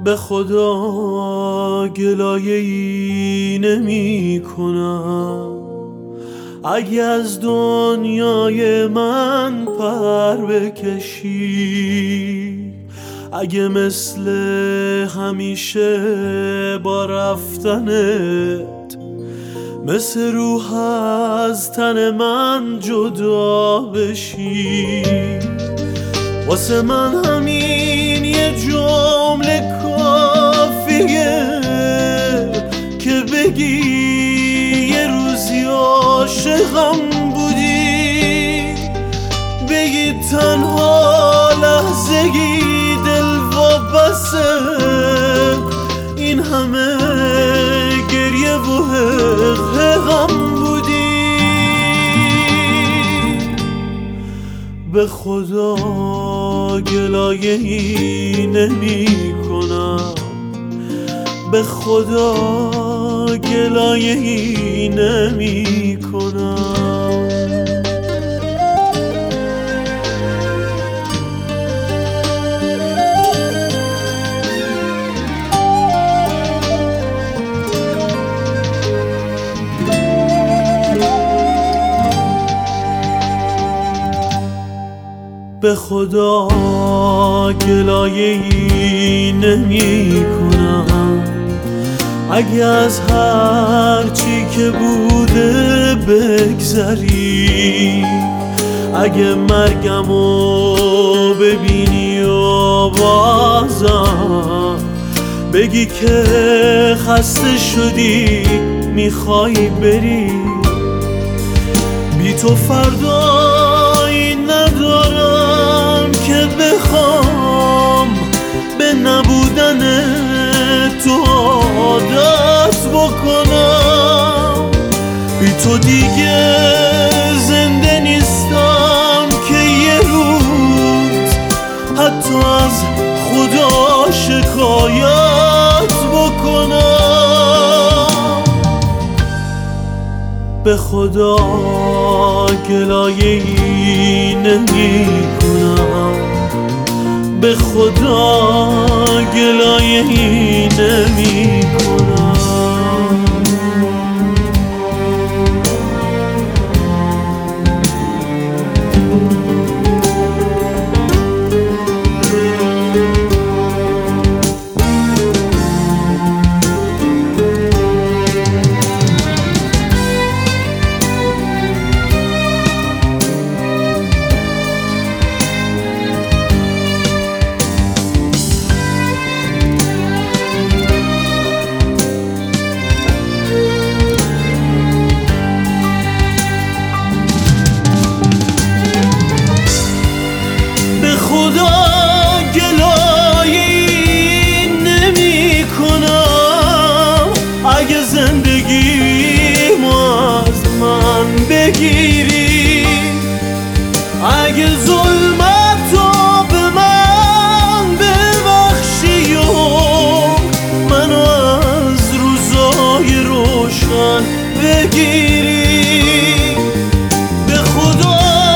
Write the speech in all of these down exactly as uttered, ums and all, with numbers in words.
به خدا گلایه‌ای نمی کنم، اگه از دنیای من پر بکشی، اگه مثل همیشه با رفتنت مثل روح از تن من جدا بشی. واسه من همین یه جمله کافیه که بگی یه روزی عاشقم بودی، بگی تنها لحظه‌ای دل وابسته این همه گریه و حقم بودی. به خدا گلایه‌ای نمی کنم، به خدا گلایه‌ای نمی کنم. به خدا گلایه‌ای نمی کنم، اگه از هر چی که بوده بگذری، اگه مرگمو ببینی و بازم بگی که خسته شدی میخوای بری، بی تو فردایی ندارم که بخوام به نبودن تو عادت بکنم. بی تو دیگه زنده نیستم که یه روز حتی از خدا شکایت بکنم. به خدا گلایه‌ای نمی کنم، به خدا گلایه‌ای نمی کنم. بگیری، اگه ظلمتو به من ببخشی و منو از روزای روشن بگیری، به خدا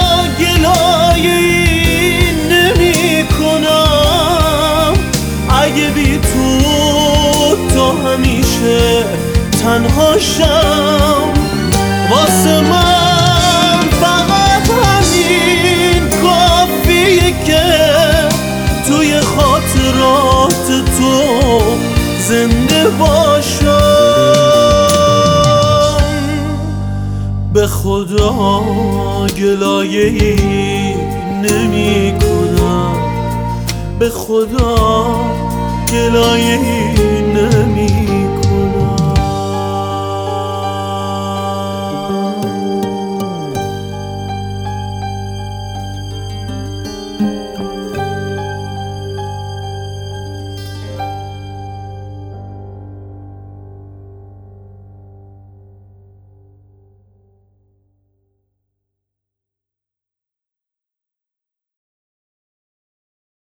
گلایه‌ای نمی کنم، اگه بی تو تا همیشه تنها شم. واسه من فقط همین کافیه که توی خاطرات تو زنده باشم. به خدا گلایه‌ای نمی کنم، به خدا گلایه‌ای نمی